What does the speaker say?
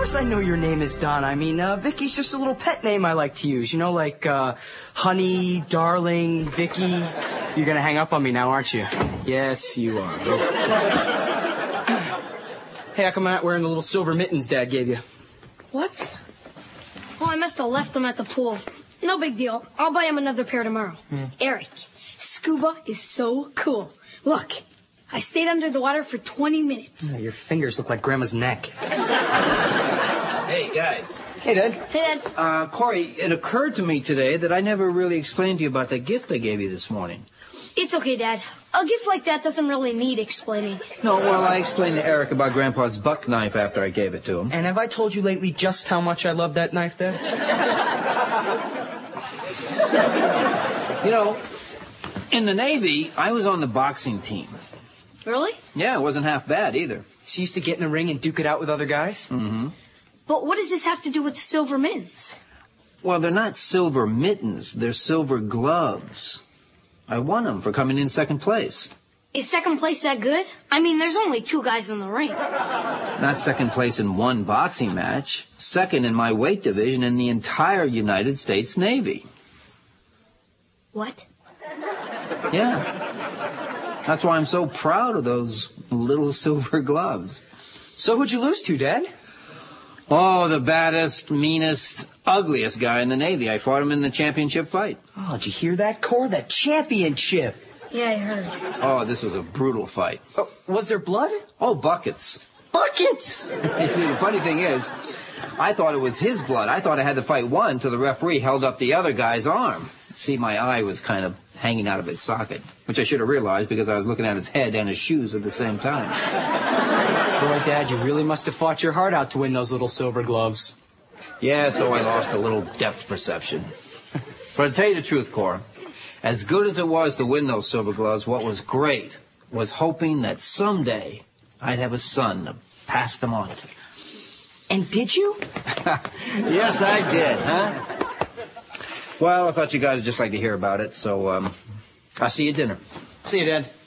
course I know your name is Don. I mean, Vicky's just a little pet name I like to use. You know, like, Honey, Darling, Vicky. You're gonna hang up on me now, aren't you? Yes, you are. Hey, how come I'm not wearing the little silver mittens Dad gave you? What? Oh, I must have left them at the pool. No big deal. I'll buy him another pair tomorrow. Eric, scuba is so cool. Look, I stayed under the water for 20 minutes. Your fingers look like Grandma's neck. Hey, guys. Hey, Dad. Hey, Dad. Corey, it occurred to me today that I never really explained to you about that gift I gave you this morning. It's okay, Dad. A gift like that doesn't really need explaining. No, well, I explained to Eric about Grandpa's buck knife after I gave it to him. And have I told you lately just how much I love that knife, Dad? You know, in the Navy, I was on the boxing team. Really? Yeah, it wasn't half bad either. So you used to get in the ring and duke it out with other guys? Mm-hmm. But what does this have to do with the silver mittens? Well, they're not silver mittens. They're silver gloves. I won them for coming in second place. Is second place that good? I mean, there's only 2 guys in the ring. Not second place in one boxing match. Second in my weight division in the entire United States Navy. What? Yeah. That's why I'm so proud of those little silver gloves. So who'd you lose to, Dad? Oh, the baddest, meanest, ugliest guy in the Navy. I fought him in the championship fight. Oh, did you hear that, Cor? That championship. Yeah, I heard. Oh, this was a brutal fight. Oh, was there blood? Oh, buckets. Buckets! The funny thing is, I thought it was his blood. I thought I had to fight one till the referee held up the other guy's arm. See, my eye was kind of hanging out of its socket, which I should have realized because I was looking at his head and his shoes at the same time. Boy, Dad, you really must have fought your heart out to win those little silver gloves. Yeah, so I lost a little depth perception. But to tell you the truth, Cora, as good as it was to win those silver gloves, what was great was hoping that someday I'd have a son to pass them on to. And did you? Yes, I did, huh? Well, I thought you guys would just like to hear about it, so I'll see you at dinner. See you, Dad.